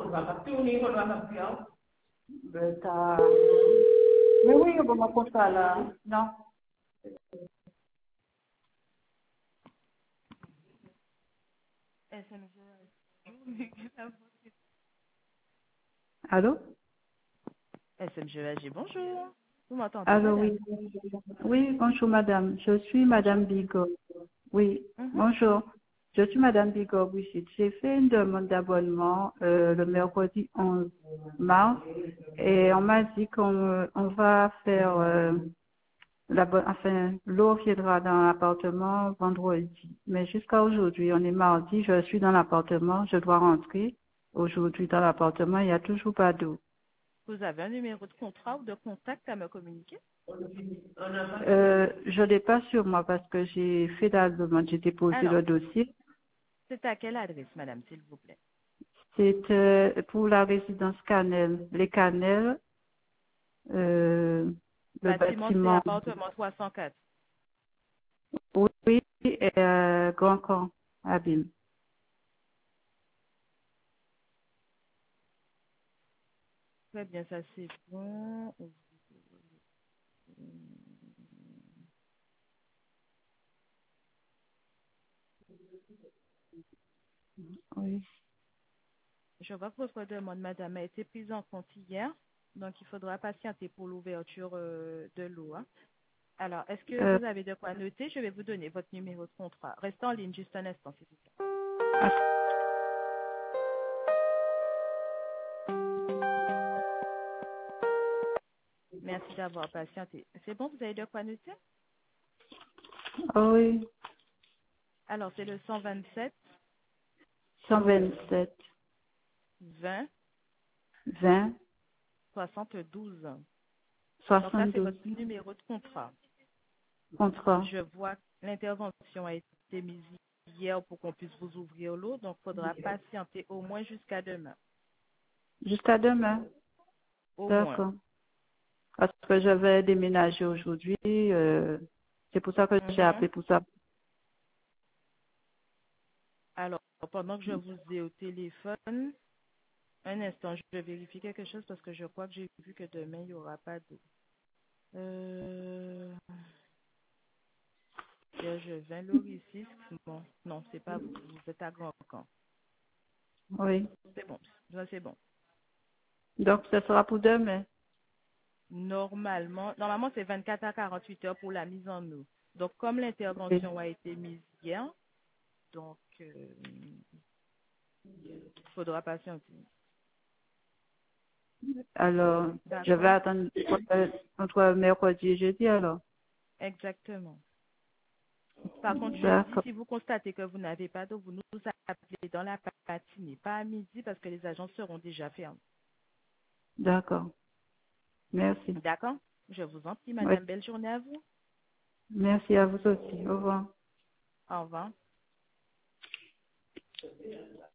Tá. Mais oui, on va faire ça là. Non. Allô? SMGAG, bonjour. Vous m'entendez, Allô, madame? oui. Oui, bonjour madame. Je suis Bonjour. madame Bigot. Oui, Mhm. bonjour. Je suis madame Bigot Brigitte. J'ai fait une demande d'abonnement le mercredi 11 mars et on m'a dit qu'on va faire enfin, l'eau viendra dans l'appartement vendredi. Mais jusqu'à aujourd'hui, on est mardi, je suis dans l'appartement, je dois rentrer. Aujourd'hui dans l'appartement, il n'y a toujours pas d'eau. Vous avez un numéro de contrat ou de contact à me communiquer? Je l'ai pas sur moi parce que j'ai fait la demande, j'ai déposé Alors, le dossier. c'est à quelle adresse, madame, s'il vous plaît? C'est pour la résidence Canel. Les Canels, euh, le Bâtiment C, bâtiment, appartement 304. oui, et Grand Camp, Abîme. Très bien, ça c'est bon. Oui. Je vois que votre demande, madame, a été prise en compte hier. Donc, il faudra patienter pour l'ouverture de l'eau, hein. Alors, est-ce que Euh, vous avez de quoi noter? Je vais vous donner votre numéro de contrat. Restez en ligne juste un instant, s'il vous plaît. Merci d'avoir patienté. C'est bon, vous avez de quoi noter? ah oui, Alors, c'est le 127 127, 20 20, 72. Donc, ça, c'est 72, votre numéro de contrat. contrat. Je vois que l'intervention a été mise hier pour qu'on puisse vous ouvrir l'eau. Donc, il faudra patienter au moins jusqu'à demain. Jusqu'à demain. Au moins. D'accord. Parce que je vais déménager aujourd'hui. C'est pour ça que j'ai Mhm. appelé pour ça. Alors, pendant que je vous ai au téléphone, un instant, je vais vérifier quelque chose parce que je crois que j'ai vu que demain, il n'y aura pas d'eau. Euh... Je viens Lauricis. Bon, non, c'est pas vous. Vous êtes à Grand Camp. Oui. C'est bon. Ça, c'est bon. Donc, ce sera pour demain. Normalement, c'est 24 à 48 heures pour la mise en eau. Donc, comme Oui. l'intervention a été mise hier, donc, il faudra patienter. Alors, je vais D'accord? attendre entre mercredi et jeudi alors. Exactement. Par contre, jeudi, D'accord. si vous constatez que vous n'avez pas d'eau, vous nous appelez dans la matinée, pas à midi parce que les agences seront déjà fermées. D'accord. Merci. D'accord? Je vous en prie, Oui. madame. Belle journée à vous. Merci à vous aussi. Au revoir. Au revoir.